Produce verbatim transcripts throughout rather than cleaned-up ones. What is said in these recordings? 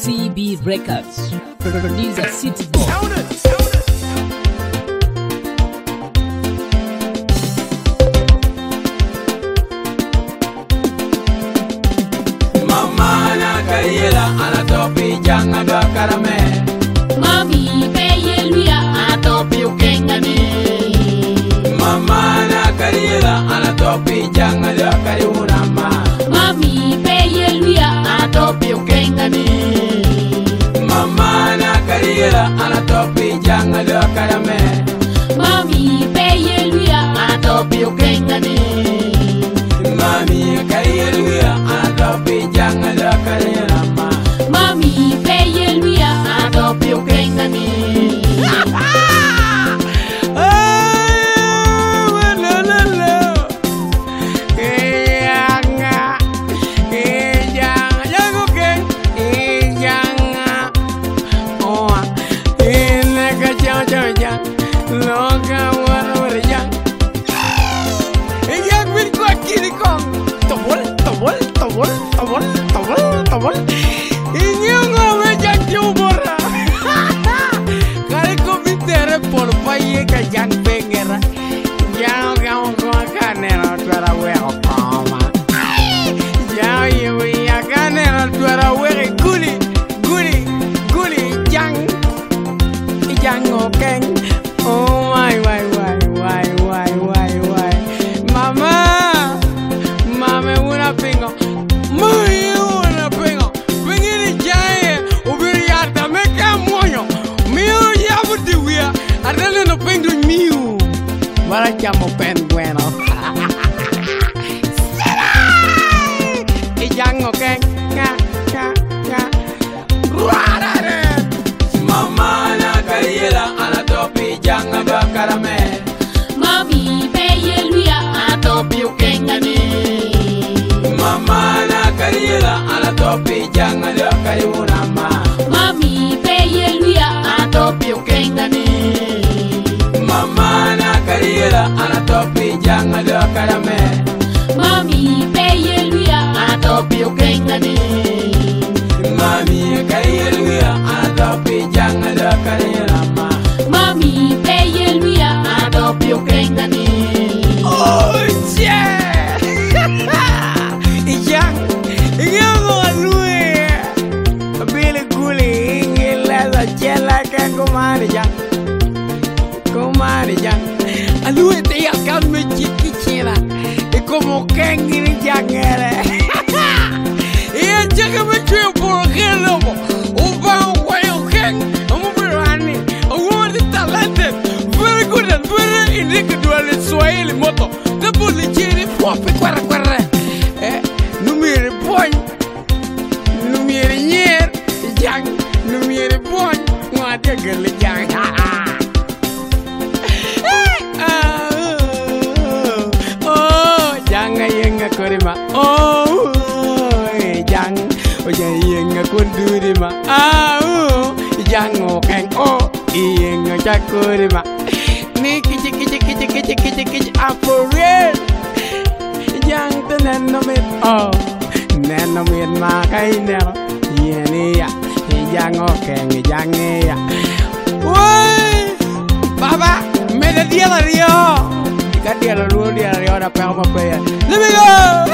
C B Records. Producer City Boy. Mama na kariela ana topi janga do karame. Mami peyeluya ana topi ukengani. Mama na kariela ana topi janga do kariunama. Mami peyeluya ana topi ukengani. Mama na kariela ana topi janga do karame. Mami peyeluya ana topi ukengani. Mami kariela ana topi janga do kariunama. Mami peyeluya ana topi ukengani. Oh my why why why why why why Mama Mama una pingo Muy una pingo Pingiri jaye Ubiri yata meka moyo Miu yabu diwia Adele no pingo miu Wala chamo pen bueno Ijango keng Ka ka ka Ruarare Mama na kariela ana topi janga do karame. Mami peyeluya ana topi ukengani. Mama na kariela ana topi janga do kariunama. Mami peyeluya ana topi ukengani. Mama na kariela ana topi janga do karame. Mami peyeluya ana topi ukengani. Mami kariela ana topi janga do kariunama. Mami peyeluya ana topi ukengani. Oh yeah! Yang yang alue bile guli ingela la chela kan kumari yang kumari yang alue te ya kan me chiki chela e como kengiri jangere e jaga me chue por gelo o ba o keng o berani o want talented very good and very individual Swahili moto the bully chiri popi kwara kwara eh numere boy numere nyer jang numere boy ngade gel jang oh jang yenga korima oh jang o jang yenga kondurima ah jang okeng oh yenga chakorima ni kichi kichi kichi kichi kichi kichi apore yang tenen no mit oh nen no mit ma kai nero yeni ya yang okeng yang ya woi baba me de dia la rio ka dia la ru dia rio da pa ma pe let me go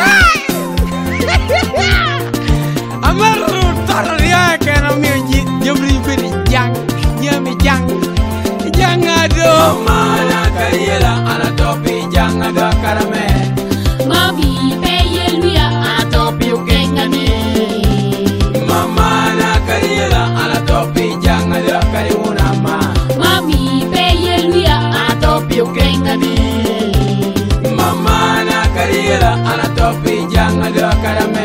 amaru tar ria ke no mi ji jobri pe yang yemi yang yang ado mama na kariela ana topi yang ado karame. Mami peyeluya ana topi ukengani. Mama na kariela ana topi yang ado kariunama. Mami peyeluya ana topi ukengani. Mama na kariela ana topi yang ado karame.